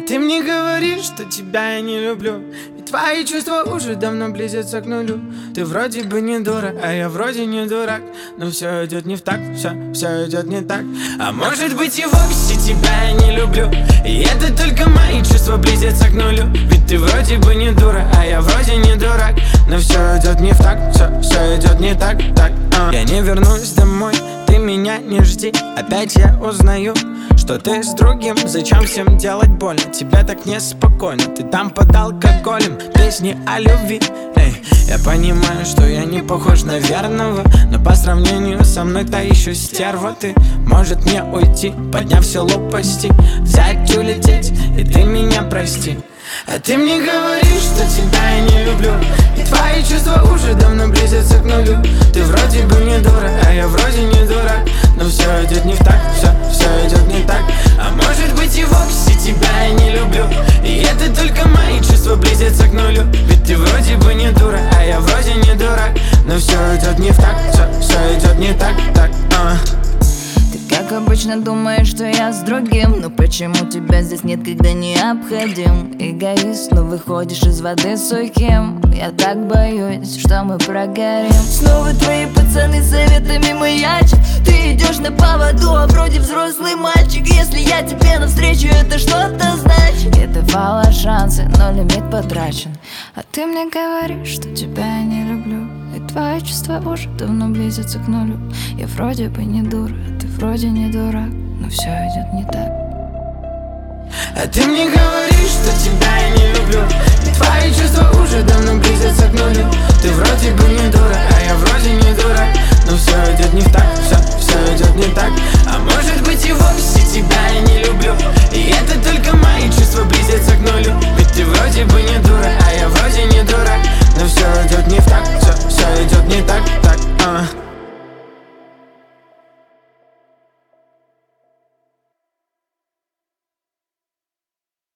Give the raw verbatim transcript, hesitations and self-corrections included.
ты мне говоришь, что тебя я не люблю, и твои чувства уже давно близятся к нулю. Ты вроде бы не дура, а я вроде не дурак, но все идет не в так, все, все идет не так. А может быть и вовсе тебя я не люблю, и это только мои чувства близятся к нулю. Ведь ты вроде бы не дура, а я вроде не дурак, но все идет не в так, все, все идет не так, так. а. Я не вернусь домой, ты меня не жди. Опять я узнаю, что ты с другим. Зачем всем делать больно? Тебе так неспокойно. Ты там под алкоголем, песни о любви. Эй, я понимаю, что я не похож на верного, но по сравнению со мной та еще стерва. Ты, может мне уйти, подняв все лопасти, взять, улететь, и ты меня прости. А ты мне говоришь, что тебя я не люблю, и твои чувства уже давно близятся к нулю. Ты вроде бы не дура, а я вроде не дурак, но все идет не в так, все, все идет не так. А может быть и вовсе тебя я не люблю, и это только мои чувства близятся к нулю. Ведь ты вроде бы не дура, а я вроде не дурак, но все идет не в так, все, все идет не так, так. а. Как обычно думаешь, что я с другим, но почему тебя здесь нет, когда необходим? Эгоист, но выходишь из воды сухим. Я так боюсь, что мы прогорим. Снова твои пацаны советами маячат. Ты идешь на поводу, а вроде взрослый мальчик. Если я тебе навстречу, это что-то значит. Я давала шансы, но лимит потрачен. А ты мне говоришь, что тебя я не люблю, и твои чувства уже давно близятся к нулю. Я вроде бы не дура, а ты вроде не дурак, но все идет не так. А ты мне говоришь, что тебя я не люблю, и твои чувства уже давно близятся к нулю. Ты вроде бы не дура, а я вроде не дурак, но все идет не в так, все, все идет не так. А может быть и